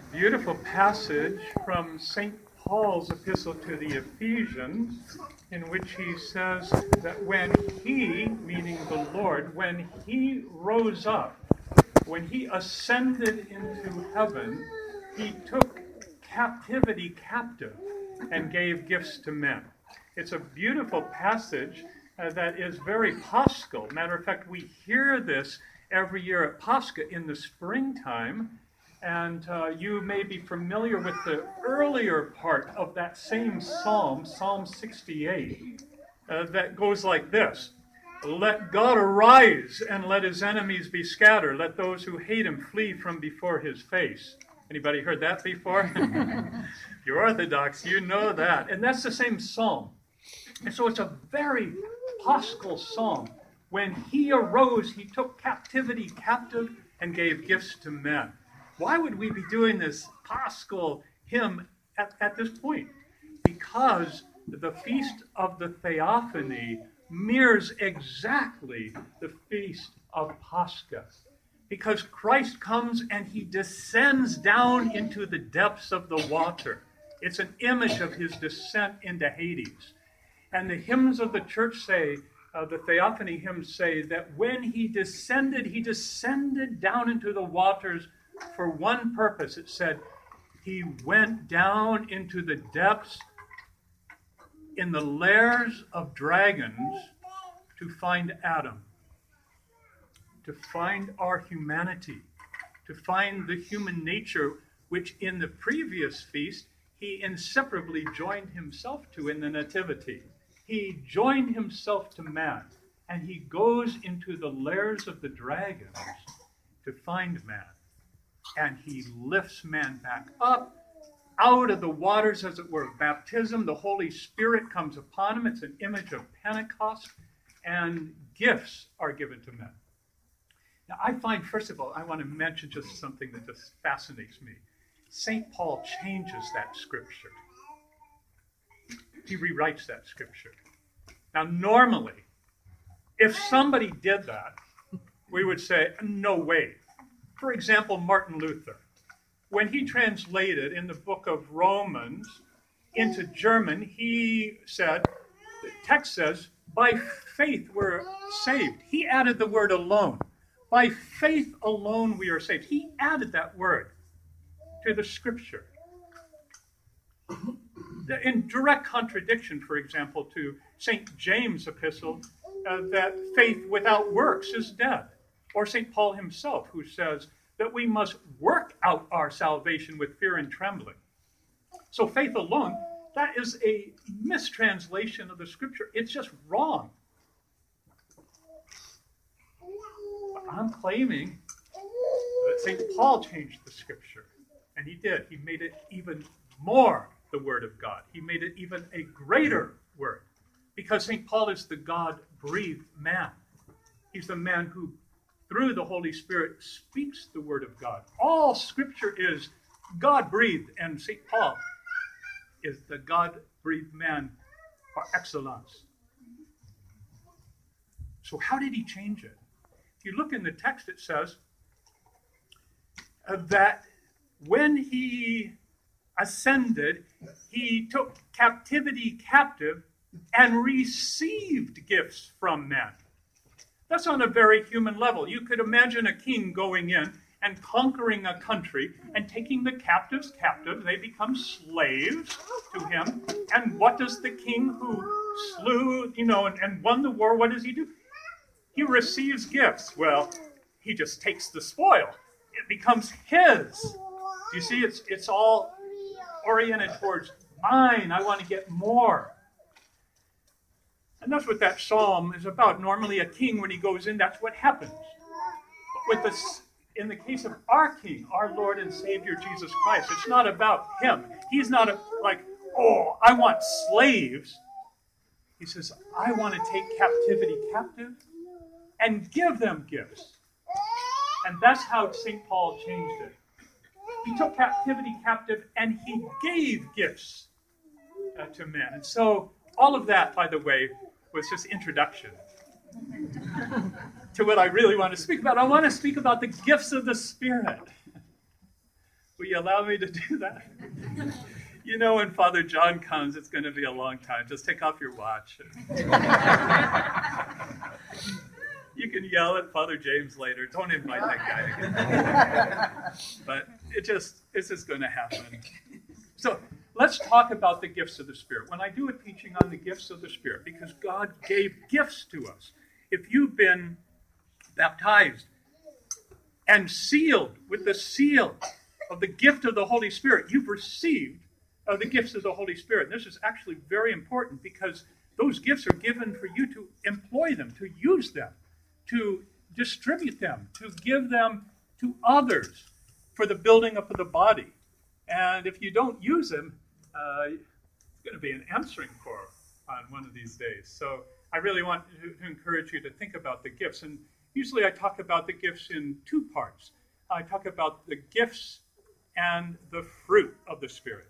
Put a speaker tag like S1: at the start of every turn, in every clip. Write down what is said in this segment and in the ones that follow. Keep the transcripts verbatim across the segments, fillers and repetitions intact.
S1: Beautiful passage from Saint Paul's epistle to the Ephesians, in which he says that when he, meaning the Lord, when he rose up, when he ascended into heaven, he took captivity captive and gave gifts to men. It's a beautiful passage uh, that is very Paschal. Matter of fact, we hear this every year at Pascha in the springtime. And uh, you may be familiar with the earlier part of that same psalm, Psalm sixty-eight, uh, that goes like this. Let God arise and let his enemies be scattered. Let those who hate him flee from before his face. Anybody heard that before? You're Orthodox, you know that. And that's the same psalm. And so it's a very Paschal psalm. When he arose, he took captivity captive and gave gifts to men. Why would we be doing this Paschal hymn at, at this point? Because the Feast of the Theophany mirrors exactly the Feast of Pascha. Because Christ comes and he descends down into the depths of the water. It's an image of his descent into Hades. And the hymns of the church say, uh, the Theophany hymns say that when he descended, he descended down into the waters for one purpose. It said he went down into the depths in the lairs of dragons to find Adam, to find our humanity, to find the human nature which in the previous feast he inseparably joined himself to in the Nativity. He joined himself to man, and he goes into the lairs of the dragons to find man. And he lifts man back up out of the waters, as it were, of baptism. The Holy Spirit comes upon him. It's an image of Pentecost. And gifts are given to men. Now, I find, first of all, I want to mention just something that just fascinates me. Saint Paul changes that scripture. He rewrites that scripture. Now, normally, if somebody did that, we would say, no way. For example, Martin Luther, when he translated in the book of Romans into German, he said, the text says, by faith we're saved. He added the word alone. By faith alone we are saved. He added that word to the scripture. In direct contradiction, for example, to Saint James' epistle, uh, that faith without works is dead. Or Saint Paul himself, who says that we must work out our salvation with fear and trembling. So faith alone, that is a mistranslation of the scripture. It's just wrong. But I'm claiming that Saint Paul changed the scripture. And he did. He made it even more the word of God. He made it even a greater word. Because Saint Paul is the God-breathed man. He's the man who, through the Holy Spirit, speaks the word of God. All scripture is God-breathed, and Saint Paul is the God-breathed man par excellence. So how did he change it? If you look in the text, it says uh, that when he ascended, he took captivity captive and received gifts from men. That's on a very human level. You could imagine a king going in and conquering a country and taking the captives captive. They become slaves to him. And what does the king who slew, you know, and, and won the war, what does he do? He receives gifts. Well, he just takes the spoil. It becomes his. You see, it's, it's all oriented towards mine. I want to get more. And that's what that psalm is about. Normally a king, when he goes in, that's what happens. But with this, in the case of our king, our Lord and Savior Jesus Christ, it's not about him. He's not a, like, oh, I want slaves. He says, I want to take captivity captive and give them gifts. And that's how Saint Paul changed it. He took captivity captive and he gave gifts uh, to men. And so all of that, by the way, was just introduction to what I really want to speak about. I want to speak about the gifts of the Spirit. Will you allow me to do that? You know, when Father John comes, it's going to be a long time. Just take off your watch. You can yell at Father James later. Don't invite that guy again. But it just, it's just going to happen. So let's talk about the gifts of the Spirit. When I do a teaching on the gifts of the Spirit, because God gave gifts to us. If you've been baptized and sealed with the seal of the gift of the Holy Spirit, you've received uh, the gifts of the Holy Spirit. And this is actually very important because those gifts are given for you to employ them, to use them, to distribute them, to give them to others for the building up of the body. And if you don't use them, uh, it's going to be an answering call on one of these days. So I really want to, to encourage you to think about the gifts. And usually I talk about the gifts in two parts. I talk about the gifts and the fruit of the Spirit.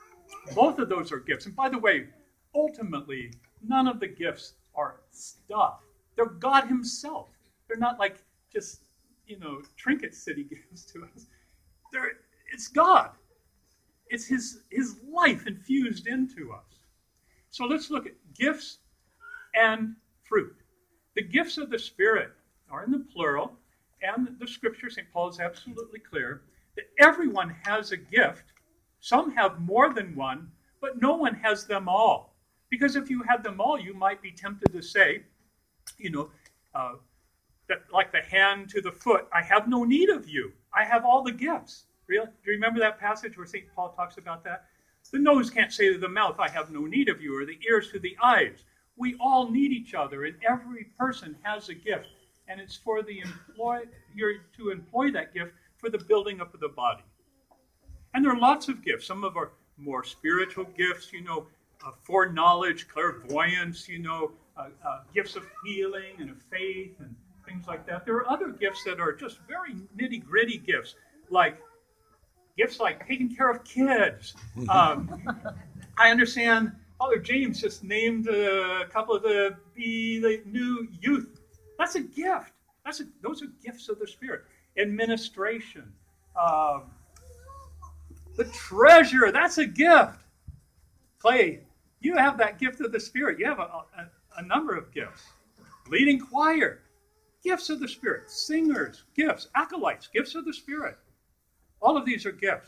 S1: Both of those are gifts. And by the way, ultimately, none of the gifts are stuff. They're God himself. They're not like just, you know, trinkets that he gives to us. They're, it's God. It's his, his life infused into us. So let's look at gifts and fruit. The gifts of the Spirit are in the plural, and the scripture, Saint Paul is absolutely clear, that everyone has a gift. Some have more than one, but no one has them all. Because if you had them all, you might be tempted to say, you know, uh, that like the hand to the foot, I have no need of you. I have all the gifts. Really? Do you remember that passage where Saint Paul talks about that? The nose can't say to the mouth, I have no need of you, or the ears to the eyes. We all need each other, and every person has a gift. And it's for the employ, you're to employ that gift for the building up of the body. And there are lots of gifts. Some of our more spiritual gifts, you know, uh, foreknowledge, clairvoyance, you know, uh, uh, gifts of healing and of faith and things like that. There are other gifts that are just very nitty-gritty gifts, like gifts like taking care of kids. Um, I understand Father James just named a couple of the, the, the new youth. That's a gift. That's a, those are gifts of the Spirit. Administration. Um, the treasure, that's a gift. Clay, you have that gift of the Spirit. You have a, a, a number of gifts. Leading choir, gifts of the Spirit. Singers, gifts. Acolytes, gifts of the Spirit. All of these are gifts.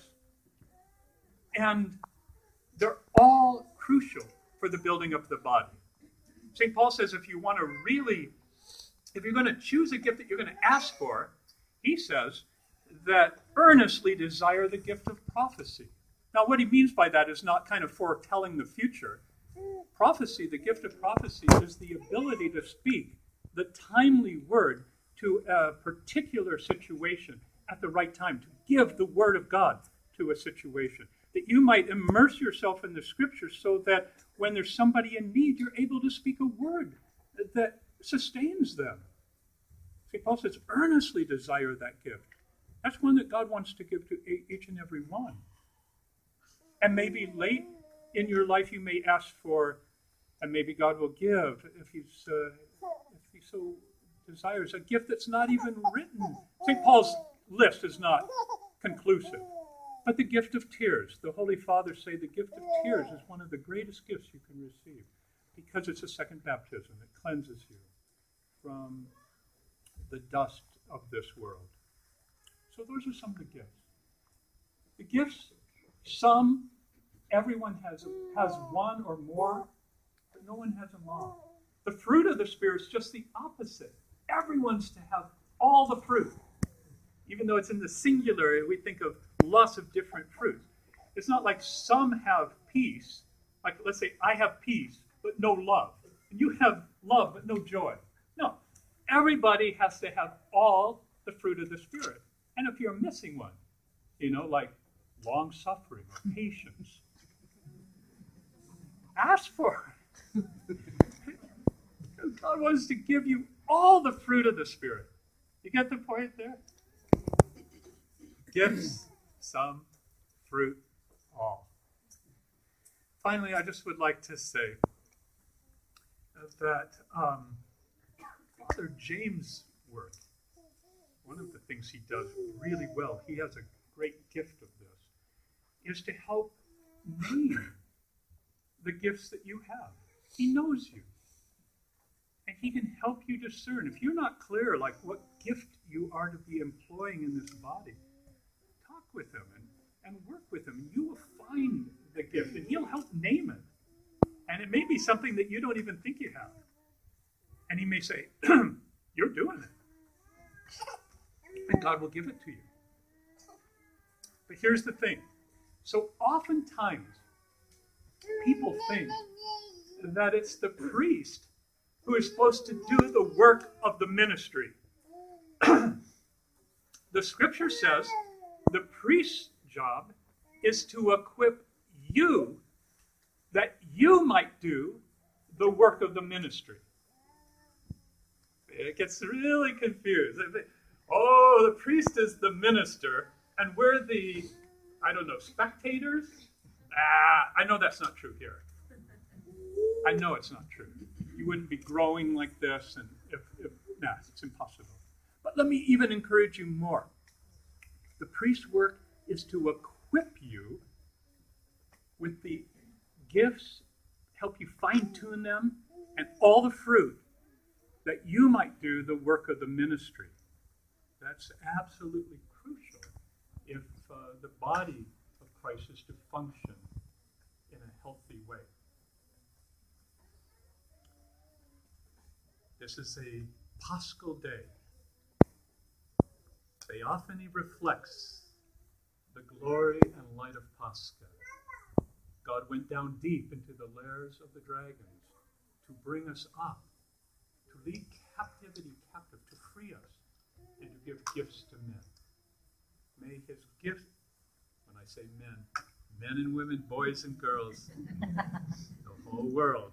S1: And they're all crucial for the building up of the body. Saint Paul says if you want to really, if you're going to choose a gift that you're going to ask for, he says that earnestly desire the gift of prophecy. Now, what he means by that is not kind of foretelling the future. Prophecy, the gift of prophecy, is the ability to speak the timely word to a particular situation at the right time, to give the word of God to a situation, that you might immerse yourself in the scriptures so that when there's somebody in need, you're able to speak a word that sustains them. Saint Paul says, earnestly desire that gift. That's one that God wants to give to each and every one. And maybe late in your life you may ask for, and maybe God will give, if he's, uh, if he so desires, a gift that's not even written. Saint Paul's list is not conclusive. But the gift of tears, the Holy Fathers say the gift of tears is one of the greatest gifts you can receive because it's a second baptism. It cleanses you from the dust of this world. So those are some of the gifts. The gifts, some, everyone has, has one or more, but no one has them all. The fruit of the Spirit is just the opposite. Everyone's to have all the fruit. Even though it's in the singular, we think of lots of different fruits. It's not like some have peace. Like, let's say, I have peace, but no love. And you have love, but no joy. No. Everybody has to have all the fruit of the Spirit. And if you're missing one, you know, like long-suffering or patience, ask for it. God wants to give you all the fruit of the Spirit. You get the point there? Gifts, some, fruit, all. Finally, I just would like to say that um, Father James Worth, one of the things he does really well, he has a great gift of this. is to help name the gifts that you have. He knows you. And he can help you discern. If you're not clear, like what gift you are to be employing in this body, talk with him and, and work with him. And you will find the gift, and he'll help name it. And it may be something that you don't even think you have. And he may say, you're doing it. And God will give it to you. But here's the thing. So oftentimes, people think that it's the priest who is supposed to do the work of the ministry. The scripture says the priest's job is to equip you that you might do the work of the ministry. It gets really confused. Oh, the priest is the minister, and we're the, I don't know, spectators? Ah, I know that's not true here. I know it's not true. You wouldn't be growing like this, and if, if nah, it's impossible. But let me even encourage you more. The priest's work is to equip you with the gifts, help you fine-tune them, and all the fruit that you might do the work of the ministry. That's absolutely crucial if uh, the body of Christ is to function in a healthy way. This is a Paschal day. Theophany reflects the glory and light of Pascha. God went down deep into the lairs of the dragons to bring us up, to lead captivity captive, to free us, and to give gifts to men. May his gift, when I say men, men and women, boys and girls, the whole world,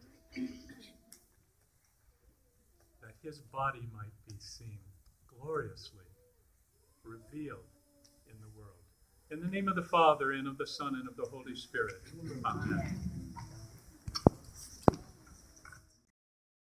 S1: that his body might be seen gloriously revealed in the world. In the name of the Father, and of the Son, and of the Holy Spirit. Amen.